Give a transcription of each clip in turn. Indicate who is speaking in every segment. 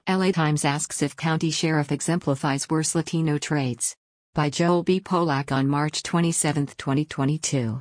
Speaker 1: LA Times asks if county sheriff exemplifies worst Latino traits. By Joel B. Polak on March 27, 2022.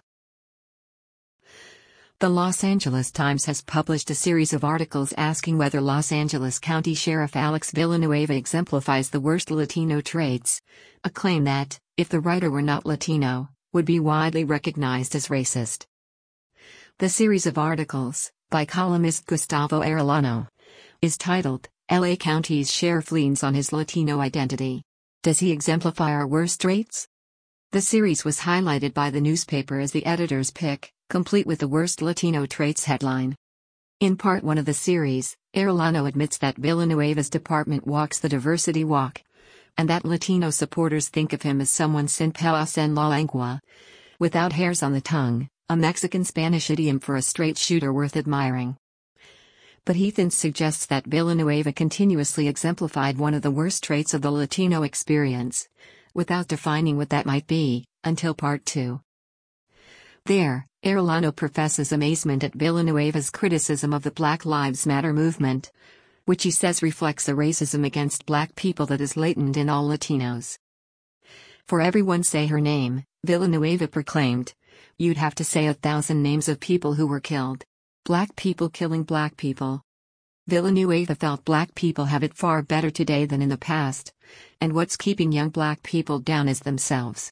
Speaker 1: The Los Angeles Times has published a series of articles asking whether Los Angeles County Sheriff Alex Villanueva exemplifies the worst Latino traits, a claim that, if the writer were not Latino, would be widely recognized as racist. The series of articles, by columnist Gustavo Arellano, is titled, LA County's Sheriff Leans on His Latino Identity. Does he exemplify our worst traits? The series was highlighted by the newspaper as the editor's pick, complete with the Worst Latino Traits headline. In part 1 of the series, Arellano admits that Villanueva's department walks the diversity walk, and that Latino supporters think of him as someone sin pelos en la lengua, without hairs on the tongue, a Mexican Spanish idiom for a straight shooter worth admiring. But Heathens suggests that Villanueva continuously exemplified one of the worst traits of the Latino experience, without defining what that might be, until part 2. There, Arellano professes amazement at Villanueva's criticism of the Black Lives Matter movement, which he says reflects a racism against black people that is latent in all Latinos. For everyone say her name, Villanueva proclaimed, you'd have to say 1,000 names of people who were killed. Black people killing black people. Villanueva felt black people have it far better today than in the past, and what's keeping young black people down is themselves.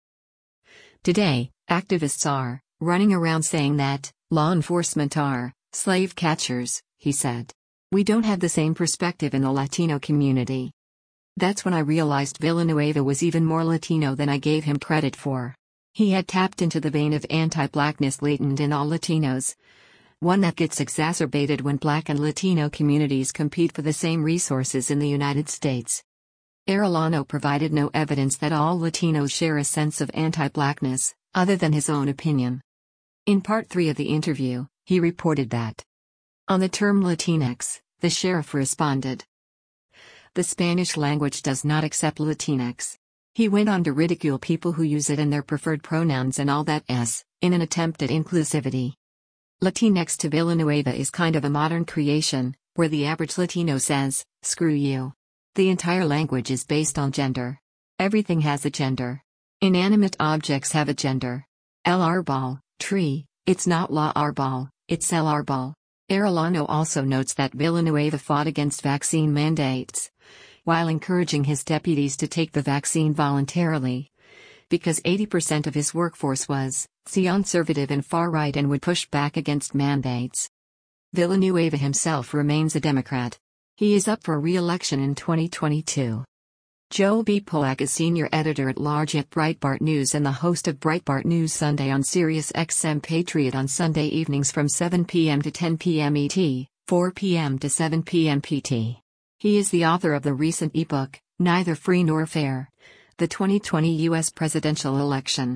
Speaker 1: Today, activists are running around saying that law enforcement are slave catchers, he said. We don't have the same perspective in the Latino community. That's when I realized Villanueva was even more Latino than I gave him credit for. He had tapped into the vein of anti-blackness latent in all Latinos, one that gets exacerbated when Black and Latino communities compete for the same resources in the United States. Arellano provided no evidence that all Latinos share a sense of anti-blackness, other than his own opinion. In part 3 of the interview, he reported that on the term Latinx, the sheriff responded, the Spanish language does not accept Latinx. He went on to ridicule people who use it in their preferred pronouns and all that in an attempt at inclusivity. Latinx to Villanueva is kind of a modern creation, where the average Latino says, screw you. The entire language is based on gender. Everything has a gender. Inanimate objects have a gender. El arbol, tree, it's not la arbol, it's el arbol. Arellano also notes that Villanueva fought against vaccine mandates, while encouraging his deputies to take the vaccine voluntarily, because 80% of his workforce was conservative and far-right and would push back against mandates. Villanueva himself remains a Democrat. He is up for re-election in 2022. Joel B. Polak is senior editor-at-large at Breitbart News and the host of Breitbart News Sunday on Sirius XM Patriot on Sunday evenings from 7 p.m. to 10 p.m. ET, 4 p.m. to 7 p.m. PT. He is the author of the recent ebook, Neither Free Nor Fair: The 2020 U.S. Presidential Election.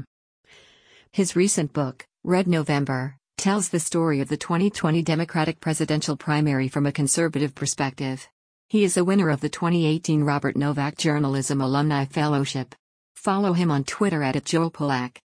Speaker 1: His recent book, Red November, tells the story of the 2020 Democratic presidential primary from a conservative perspective. He is a winner of the 2018 Robert Novak Journalism Alumni Fellowship. Follow him on Twitter @JoelPolak.